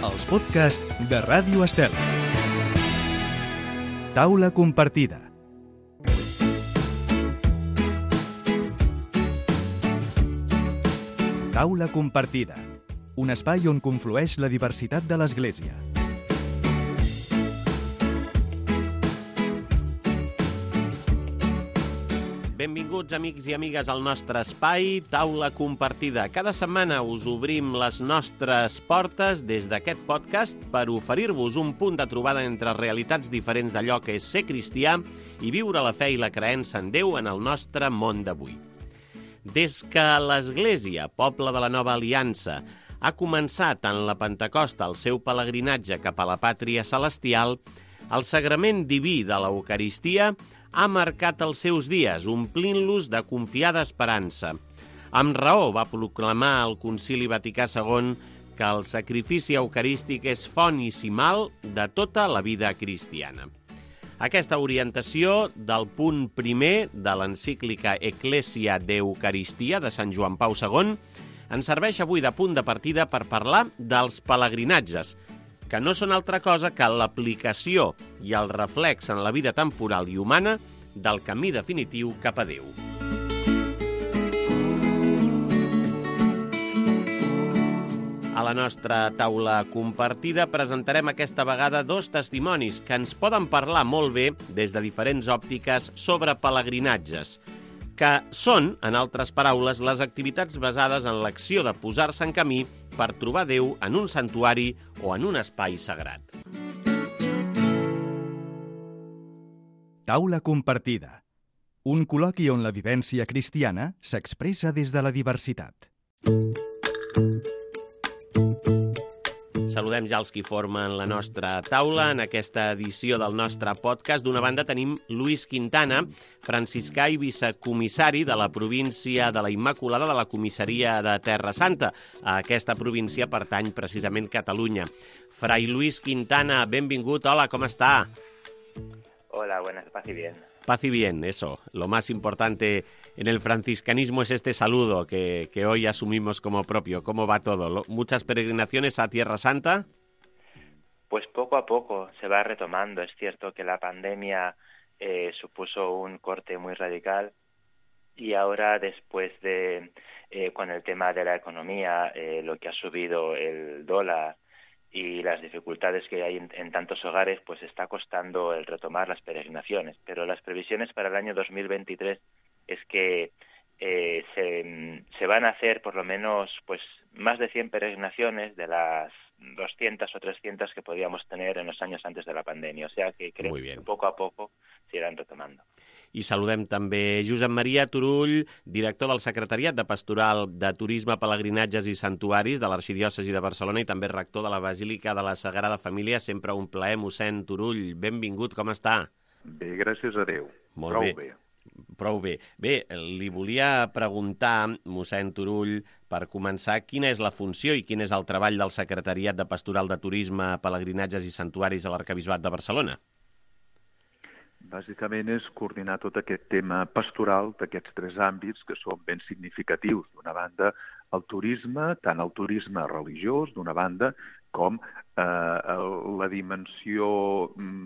Els podcasts de Ràdio Estel. Taula compartida. Taula compartida. Un espai on conflueix la diversitat de l'Església. Benvinguts, amics i amigues, al nostre espai Taula Compartida. Cada setmana us obrim les nostres portes des d'aquest podcast per oferir-vos un punt de trobada entre realitats diferents d'allò que és ser cristià i viure la fe i la creença en Déu en el nostre món d'avui. Des que l'Església, poble de la Nova Aliança, ha començat en la Pentecosta el seu pelegrinatge cap a la pàtria celestial, el sagrament diví de l'Eucaristia ha marcat els seus dies, omplint-los de confiada esperança. Amb raó va proclamar el Concili Vaticà II que el sacrifici eucarístic és font i cimal de tota la vida cristiana. Aquesta orientació del punt primer de l'encíclica Ecclesia de Eucaristia de Sant Joan Pau II ens serveix avui de punt de partida per parlar dels pelegrinatges, que no són altra cosa que l'aplicació i el reflex en la vida temporal i humana del camí definitiu cap a Déu. A la nostra taula compartida presentarem aquesta vegada dos testimonis que ens poden parlar molt bé des de diferents òptiques sobre pelegrinatges, que són, en altres paraules, les activitats basades en l'acció de posar-se en camí per trobar Déu en un santuari o en un espai sagrat. Taula compartida. Un col·loqui on la vivència cristiana s'expressa des de la diversitat. Saludem ja els qui formen la nostra taula en aquesta edició del nostre podcast. D'una banda tenim Luis Quintana, franciscà i vicecomissari de la província de la Immaculada de la comissaria de Terra Santa. A aquesta província pertany precisament Catalunya. Fray Luis Quintana, benvingut. Hola, com està? Hola, buenas, paz y bien. Paz y bien, eso. Lo más importante en el franciscanismo es este saludo que hoy asumimos como propio. ¿Cómo va todo? ¿Muchas peregrinaciones a Tierra Santa? Pues poco a poco se va retomando. Es cierto que la pandemia supuso un corte muy radical y ahora después de, con el tema de la economía, lo que ha subido el dólar y las dificultades que hay en tantos hogares, pues está costando el retomar las peregrinaciones. Pero las previsiones para el año 2023 es que se van a hacer por lo menos pues más de 100 peregrinaciones de las 200 o 300 que podíamos tener en los años antes de la pandemia. O sea que creo que poco a poco se irán retomando. I saludem també Josep Maria Turull, director del Secretariat de Pastoral de Turisme, Pelegrinatges i Santuaris de l'Arxidiòcesi de Barcelona i també rector de la Basílica de la Sagrada Família. Sempre un plaer, mossèn Turull. Benvingut, com està? Bé, gràcies a Déu. Molt bé. Prou bé. Bé, li volia preguntar, mossèn Turull, per començar, quina és la funció i quin és el treball del Secretariat de Pastoral de Turisme, Pelegrinatges i Santuaris a l'Arquebisbat de Barcelona? Bàsicament és coordinar tot aquest tema pastoral d'aquests tres àmbits que són ben significatius. D'una banda, el turisme, tant el turisme religiós, d'una banda, com la dimensió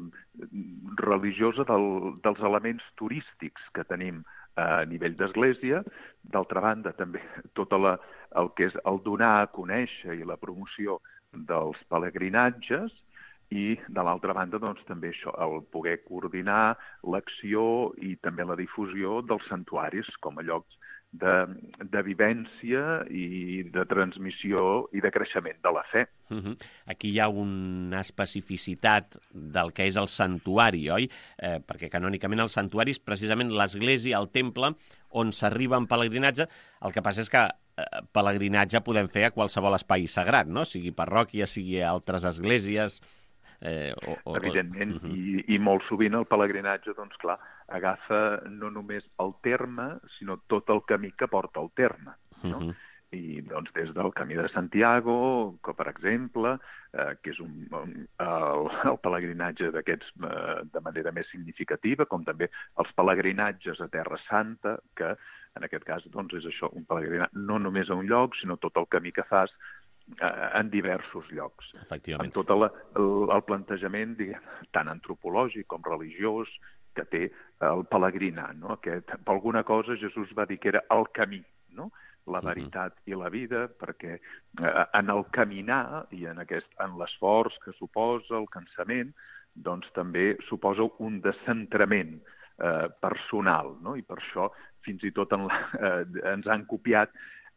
religiosa dels elements turístics que tenim a nivell d'església. D'altra banda, també tot el que és el donar a conèixer i la promoció dels pelegrinatges, i, de l'altra banda, doncs, també això, el poder coordinar l'acció i també la difusió dels santuaris com a llocs de vivència i de transmissió i de creixement de la fe. Aquí hi ha una especificitat del que és el santuari, oi? Perquè canònicament el santuari és precisament l'església, el temple, on s'arriba en pelegrinatge. El que passa és que pelegrinatge podem fer a qualsevol espai sagrat, no? Sigui parròquia, sigui altres esglésies... Evidentment, i molt sovint el pelegrinatge, doncs clar, agafa no només el terme, sinó tot el camí que porta al terme, no? I doncs des del Camí de Santiago, que per exemple, que és el pelegrinatge d'aquests de manera més significativa, com també els pelegrinatges a Terra Santa, que en aquest cas doncs és això, un pelegrinatge no només a un lloc, sinó tot el camí que fas en diversos llocs. Efectivament. Amb tot el plantejament, diguem, tant antropològic com religiós, que té el pelegrinar, no? Per alguna cosa Jesús va dir que era el camí, no? La veritat i la vida, perquè en el caminar i en l'esforç que suposa el cansament, doncs també suposa un descentrament personal, no? I per això fins i tot ens han copiat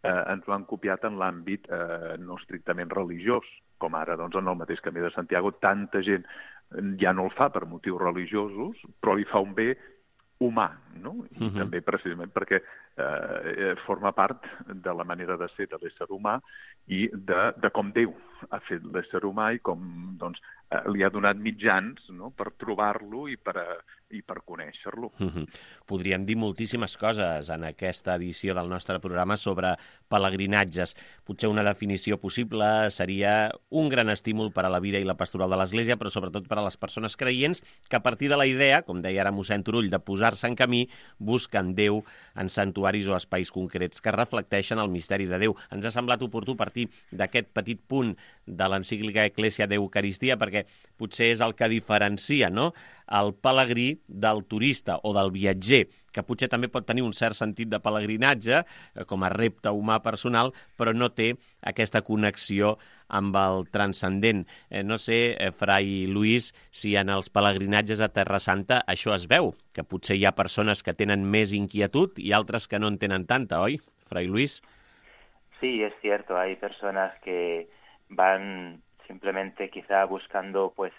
en l'àmbit no estrictament religiós, com ara doncs, en el mateix Camí de Santiago tanta gent ja no el fa per motius religiosos, però li fa un bé humà, no? I també precisament perquè forma part de la manera de ser de l'ésser humà i de com Déu ha fet l'ésser humà i com doncs, li ha donat mitjans, no? Per trobar-lo i per conèixer-lo. Podríem dir moltíssimes coses en aquesta edició del nostre programa sobre pelegrinatges. Potser una definició possible seria un gran estímul per a la vida i la pastoral de l'Església, però sobretot per a les persones creients que a partir de la idea, com deia ara mossèn Turull, de posar-se en camí, busquen Déu en santuaris o espais concrets que reflecteixen el misteri de Déu. Ens ha semblat oportú partir d'aquest petit punt de l'encíclica Ecclesia d'Eucaristia perquè potser és el que diferencia, no?, el pelegrí del turista o del viatger, que potser també pot tenir un cert sentit de pelegrinatge com a repte humà personal, però no té aquesta connexió amb el transcendent. No sé, Frai Lluís, si en els pelegrinatges a Terra Santa això es veu, que potser hi ha persones que tenen més inquietud i altres que no en tenen tanta, oi, Frai Lluís? Sí, es cierto, hay personas que van simplemente quizá buscando pues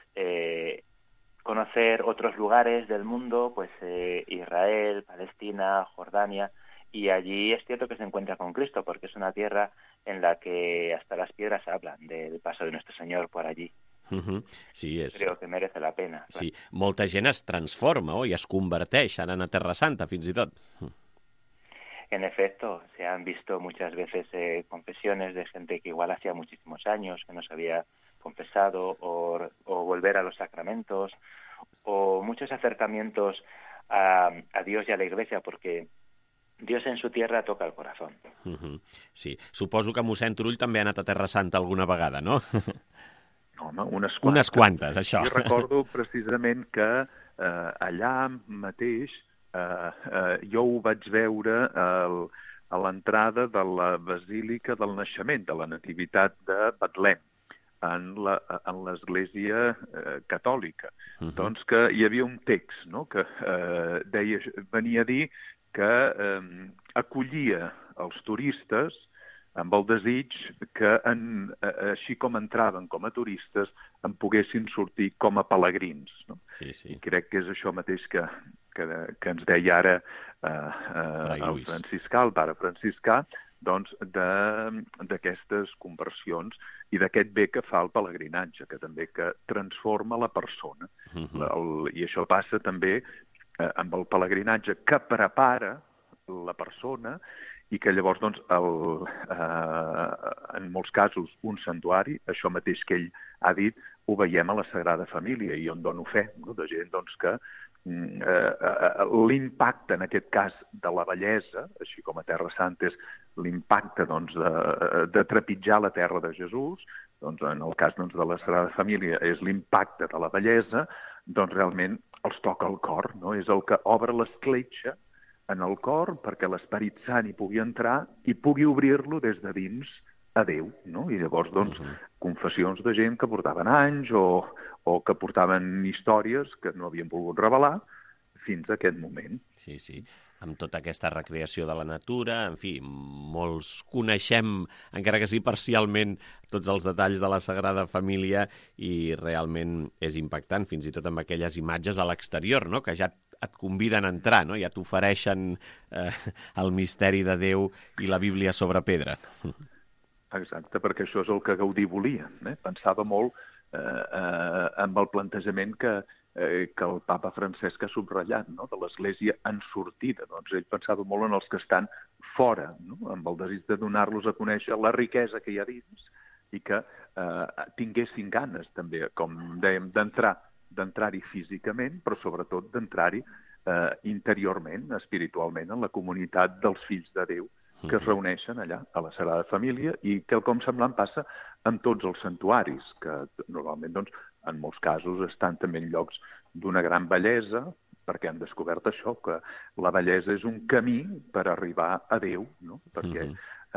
conocer otros lugares del mundo, pues Israel, Palestina, Jordania, y allí es cierto que se encuentra con Cristo, porque es una tierra en la que hasta las piedras hablan del paso de nuestro Señor por allí. Sí, Creo que merece la pena. Sí, molta gent es transforma, i es converteix anant a Terra Santa, fins i tot. En efecto, se han visto muchas veces confesiones de gente que igual hacía muchísimos años que no se había confesado o volver a los sacramentos o muchos acercamientos a Dios y a la Iglesia porque Dios en su tierra toca el corazón. Sí, suposo que mossèn Turull també ha anat a Terra Santa alguna vegada, no? Home, unes quantes. Unes quantes, això. Jo recordo precisament que allà mateix jo ho vaig veure a l'entrada de la Basílica del Naixement, de la Nativitat de Betlem, en l'Església catòlica. Doncs que hi havia un text, no?, que venia a dir que acollia els turistes amb el desig que, així com entraven com a turistes, en poguessin sortir com a pelegrins. No? Sí, sí. I crec que és això mateix que ens deia ara el franciscà, el pare franciscà, doncs d'aquestes conversions i d'aquest bé que fa el pelegrinatge, que també que transforma la persona. I això passa també amb el pelegrinatge que prepara la persona i que llavors, doncs, en molts casos, un santuari, això mateix que ell ha dit, ho veiem a la Sagrada Família, i on dono fe, no?, de gent doncs, que l'impacte, en aquest cas, de la bellesa, així com a Terra Santa és l'impacte doncs, de trepitjar la terra de Jesús, doncs, en el cas doncs, de la Sagrada Família és l'impacte de la bellesa, doncs realment els toca el cor, no? És el que obre l'escletxa en el cor perquè l'Esperit Sant hi pugui entrar i pugui obrir-lo des de dins a Déu, no? I llavors, doncs, confessions de gent que portaven anys o que portaven històries que no havien volgut revelar fins a aquest moment. Sí, sí, amb tota aquesta recreació de la natura, en fi, molts coneixem, encara que sigui parcialment, tots els detalls de la Sagrada Família i realment és impactant, fins i tot amb aquelles imatges a l'exterior, no?, que ja et conviden a entrar, no?, ja t'ofereixen el misteri de Déu i la Bíblia sobre pedra. Exacte, perquè això és el que Gaudí volia. Pensava molt amb el plantejament que el papa Francesc ha subratllat, no?, de l'Església en sortida. Doncs ell pensava molt en els que estan fora, no?, amb el desig de donar-los a conèixer la riquesa que hi ha dins i que tinguessin ganes també, com dèiem, d'entrar-hi físicament, però sobretot d'entrar-hi interiorment, espiritualment, en la comunitat dels fills de Déu, que es reuneixen allà, a la Sagrada Família, i quelcom semblant passa amb tots els santuaris, que normalment, doncs, en molts casos estan també en llocs d'una gran bellesa, perquè han descobert això, que la bellesa és un camí per arribar a Déu, no? Perquè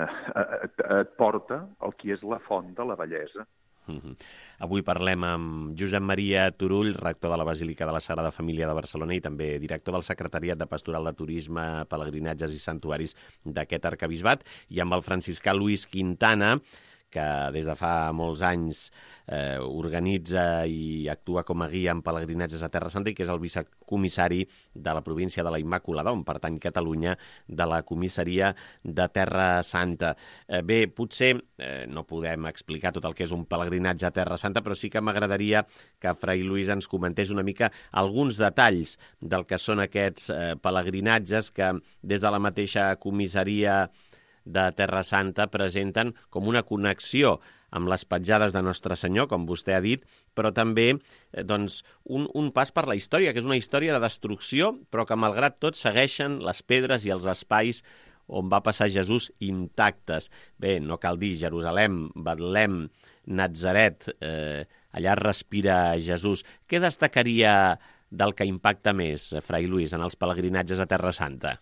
et porta el que és la font de la bellesa. Avui parlem amb Josep Maria Turull, rector de la Basílica de la Sagrada Família de Barcelona i també director del Secretariat de Pastoral de Turisme, Pelegrinatges i Santuaris d'aquest arquebisbat, i amb el franciscà Luis Quintana, que des de fa molts anys organitza i actua com a guia en pelegrinatges a Terra Santa i que és el vicecomissari de la província de la Immaculada, on pertany Catalunya, de la comissaria de Terra Santa. Bé, potser no podem explicar tot el que és un pelegrinatge a Terra Santa, però sí que m'agradaria que Fray Luis ens comentés una mica alguns detalls del que són aquests pelegrinatges que des de la mateixa comissaria de Terra Santa presenten com una connexió amb les petjades de Nostre Senyor, com vostè ha dit, però també doncs, un pas per la història, que és una història de destrucció, però que malgrat tot segueixen les pedres i els espais on va passar Jesús intactes. Bé, no cal dir Jerusalem, Betlem, Natzaret, allà respira Jesús. Què destacaria del que impacta més, Fray Luis, en els pelegrinatges a Terra Santa?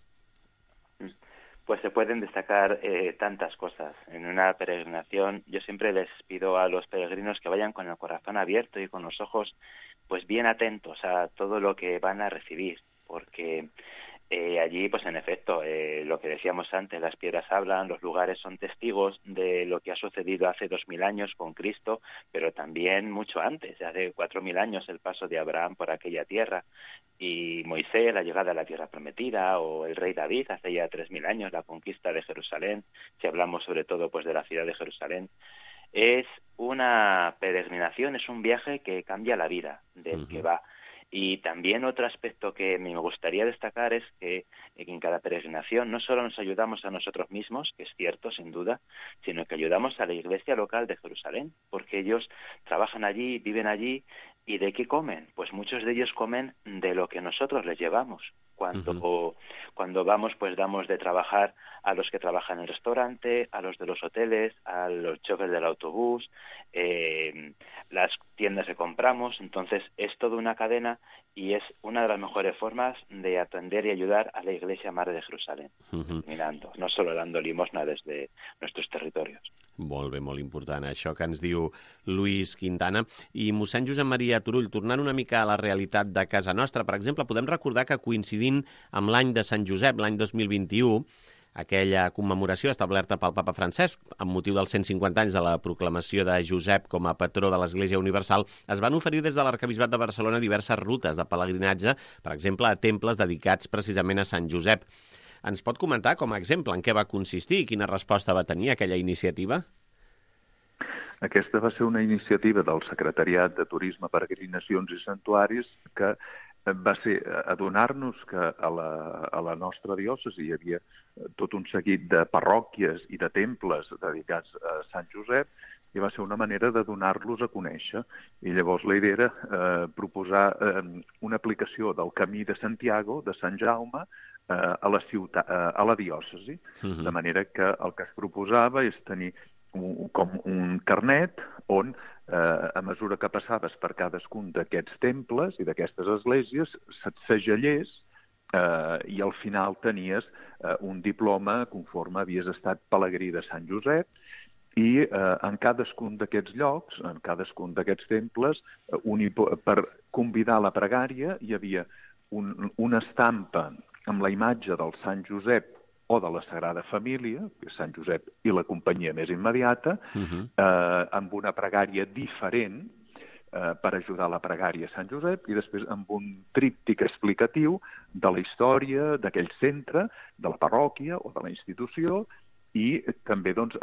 Pues se pueden destacar tantas cosas. En una peregrinación yo siempre les pido a los peregrinos que vayan con el corazón abierto y con los ojos pues bien atentos a todo lo que van a recibir, porque allí pues en efecto lo que decíamos antes, las piedras hablan, los lugares son testigos de lo que ha sucedido hace 2000 años con Cristo, pero también mucho antes, hace 4000 años el paso de Abraham por aquella tierra, y Moisés, la llegada a la tierra prometida, o el rey David hace ya 3000 años, la conquista de Jerusalén, si hablamos sobre todo pues de la ciudad de Jerusalén. Es una peregrinación, es un viaje que cambia la vida del que va. Y también otro aspecto que me gustaría destacar es que en cada peregrinación no solo nos ayudamos a nosotros mismos, que es cierto, sin duda, sino que ayudamos a la iglesia local de Jerusalén, porque ellos trabajan allí, viven allí, ¿y de qué comen? Pues muchos de ellos comen de lo que nosotros les llevamos. Cuando vamos, pues damos de trabajar a los que trabajan en el restaurante, a los de los hoteles, a los choferes del autobús, las tiendas que compramos. Entonces es toda una cadena y es una de las mejores formas de atender y ayudar a la Iglesia Madre de Jerusalén, mirando, no solo dando limosna desde nuestros territorios. Molt bé, molt important això que ens diu Luis Quintana. I mossèn Josep Maria Turull, tornant una mica a la realitat de casa nostra, per exemple, podem recordar que coincidint amb l'any de Sant Josep, l'any 2021, aquella commemoració establerta pel papa Francesc amb motiu dels 150 anys de la proclamació de Josep com a patró de l'Església Universal, es van oferir des de l'Arquebisbat de Barcelona diverses rutes de pelegrinatge, per exemple, a temples dedicats precisament a Sant Josep. Ens pot comentar, com a exemple, en què va consistir i quina resposta va tenir aquella iniciativa? Aquesta va ser una iniciativa del Secretariat de Turisme, Peregrinacions i Santuaris que va ser adonar-nos que a la nostra diòcesi hi havia tot un seguit de parròquies i de temples dedicats a Sant Josep i va ser una manera de donar-los a conèixer. I llavors la idea era proposar una aplicació del Camí de Santiago, de Sant Jaume, a la ciutat, a la diòcesi, de manera que el que es proposava és tenir com un carnet on, a mesura que passaves per cadascun d'aquests temples i d'aquestes esglésies, se't segellés i al final tenies un diploma conforme havies estat pelegrí de Sant Josep i en cadascun d'aquests llocs, en cadascun d'aquests temples, per convidar la pregària hi havia una estampa amb la imatge del Sant Josep o de la Sagrada Família, que és Sant Josep i la companyia més immediata, amb una pregària diferent per ajudar la pregària a Sant Josep i després amb un tríptic explicatiu de la història d'aquell centre, de la parròquia o de la institució i també doncs,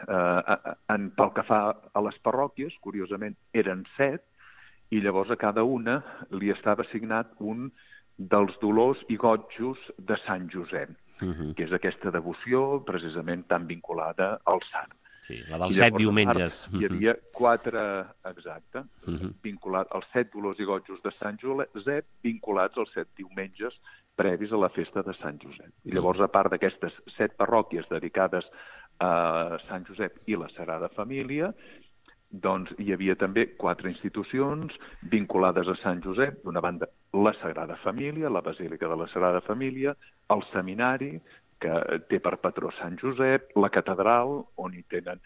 pel que fa a les parròquies, curiosament eren 7 i llavors a cada una li estava assignat un dels dolors i gotjos de Sant Josep, que és aquesta devoció precisament tan vinculada al sant. Sí, la dels 7 diumenges. Hi havia 4, exacte, vinculats als 7 dolors i gotjos de Sant Josep, vinculats als 7 diumenges previs a la festa de Sant Josep. I llavors, a part d'aquestes 7 parròquies dedicades a Sant Josep i la Sagrada Família, doncs hi havia també 4 institucions vinculades a Sant Josep. D'una banda, la Sagrada Família, la Basílica de la Sagrada Família, el Seminari, que té per patró Sant Josep, la Catedral, on hi tenen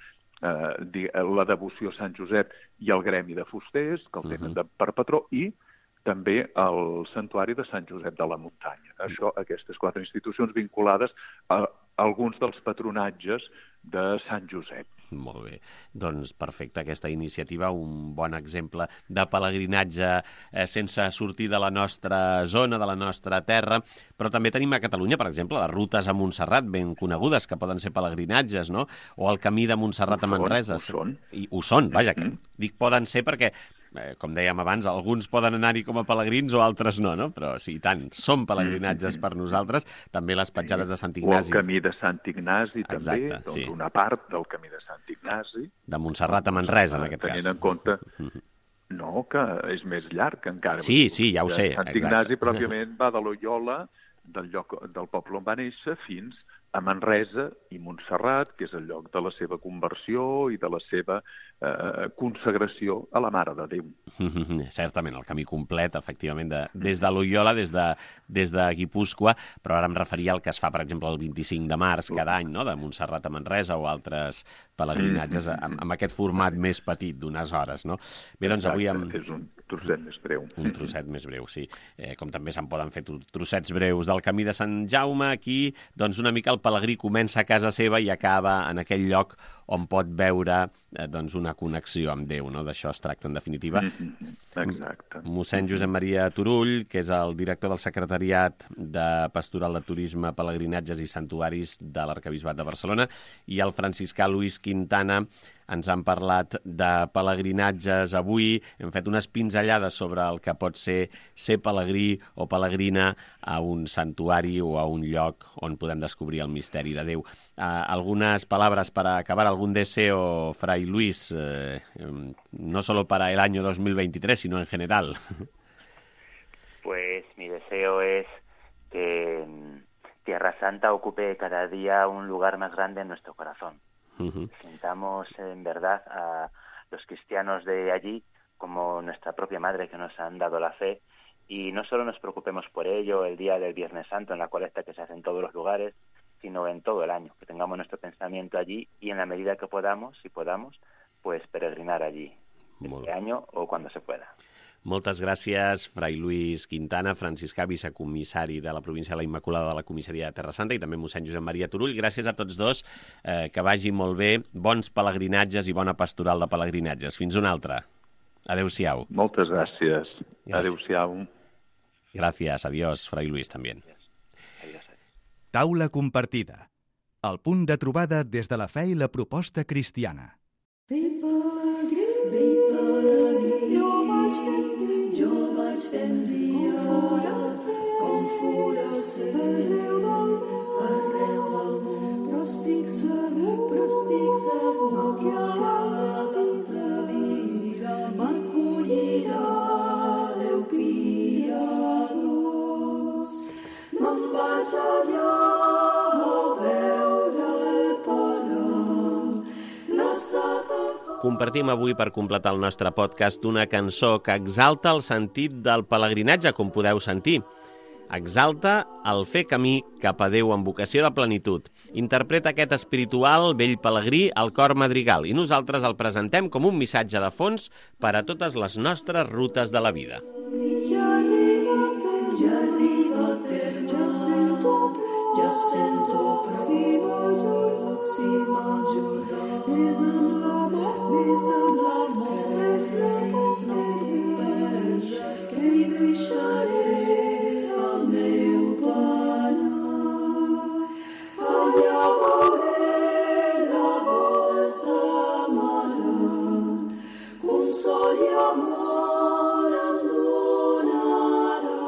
la devoció a Sant Josep, i el Gremi de Fusters, que el tenen per patró, i també el Santuari de Sant Josep de la Muntanya. Aquestes 4 institucions vinculades a alguns dels patronatges de Sant Josep. Molt bé. Doncs perfecte, aquesta iniciativa, un bon exemple de pelegrinatge sense sortir de la nostra zona, de la nostra terra, però també tenim a Catalunya, per exemple, les rutes a Montserrat, ben conegudes, que poden ser pelegrinatges, no? O el camí de Montserrat a Manresa. Ho són, vaja, que dic poden ser perquè, com dèiem abans, alguns poden anar-hi com a pelegrins o altres no? Però sí, tant, són pelegrinatges per nosaltres, també les petjades de Sant Ignasi. O el camí de Sant Ignasi, també, doncs una part del camí de Sant Ignasi. De Montserrat a Manresa, en aquest cas. Tenint en compte, no, que és més llarg encara. Sí, ja ho sé. Sant Ignasi pròpiament va de Loiola, del poble on va néixer, fins a Manresa i Montserrat, que és el lloc de la seva conversió i de la seva consagració a la Mare de Déu. Certament, el camí complet, efectivament, des de Loiola, des de Guipúscoa, però ara em referia al que es fa, per exemple, el 25 de març cada any, no?, de Montserrat a Manresa o altres pelegrinatges amb aquest format més petit, d'unes hores, no? Bé, doncs avui és un trosset més breu. Un trosset més breu, sí. Com també se'n poden fer trossets breus del camí de Sant Jaume, aquí, doncs una mica el pelegrí comença a casa seva i acaba en aquell lloc on pot veure doncs una connexió amb Déu, no? D'això es tracta, en definitiva. Exacte. Mossèn Josep Maria Turull, que és el director del Secretariat de Pastoral de Turisme, Pelegrinatges i Santuaris de l'Arquebisbat de Barcelona, i el franciscà Luis Quintana ens han parlat de pelegrinatges avui. Hem fet unes pinzellades sobre el que pot ser pelegrí o pelegrina a un santuari o a un lloc on podem descobrir el misteri de Déu. Algunas palabras para acabar, algún deseo, Fray Luis, no solo para el año 2023, sino en general. Pues mi deseo es que Tierra Santa ocupe cada día un lugar más grande en nuestro corazón. Sintamos en verdad a los cristianos de allí como nuestra propia madre, que nos han dado la fe, y no solo nos preocupemos por ello el día del Viernes Santo, en la colecta que se hace en todos los lugares, sino en todo el año, que tengamos nuestro pensamiento allí y en la medida que podamos, si podamos, pues peregrinar allí este año o cuando se pueda. Moltes gràcies, Fray Luis Quintana, franciscà, vicecomissari de la província de la Immaculada de la Comissaria de Terra Santa, i també mossèn Josep Maria Turull. Gràcies a tots dos, que vagi molt bé, bons pelegrinatges i bona pastoral de pelegrinatges. Fins una altra. Adéu-siau. Moltes gràcies. Adéu-siau. Gràcies, adiós, Fray Luis, també. Taula compartida. El punt de trobada des de la fe i la proposta cristiana. Jo vaig fent dia com foraster arreu del món, però estic segur que la vida m'acollirà, Déu piadós. Me'n vaig allà a veure el Pare, glaçat al Compartim avui, per completar el nostre podcast, una cançó que exalta el sentit del pelegrinatge, com podeu sentir. Exalta el fer camí cap a Déu amb vocació de plenitud. Interpreta aquest espiritual vell pelegrí al cor madrigal i nosaltres el presentem com un missatge de fons per a totes les nostres rutes de la vida. Ja sento si major, més amb l'amor, que hi deixaré el meu Pare. Allà veuré la vossa Mare, consol i amor em donarà.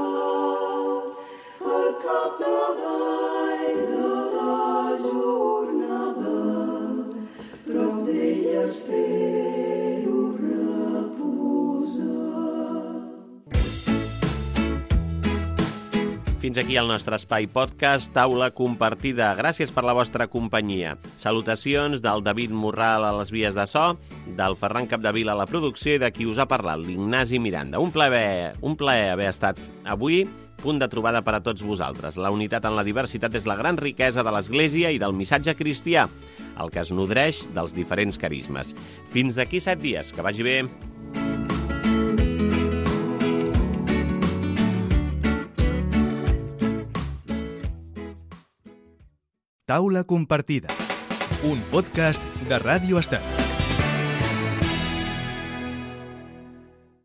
Al capdavall de la jornada, prop d'ell espero reposar. Fins aquí el nostre espai podcast Taula Compartida. Gràcies per la vostra companyia. Salutacions del David Morral a les vies de so, del Ferran Capdevila a la producció i de qui us ha parlat, l'Ignasi Miranda. Un plaer haver estat avui, punt de trobada per a tots vosaltres. La unitat en la diversitat és la gran riquesa de l'Església i del missatge cristià, el que es nodreix dels diferents carismes. Fins d'aquí 7 dies. Que vagi bé. Taula Compartida, un podcast de Ràdio Estat.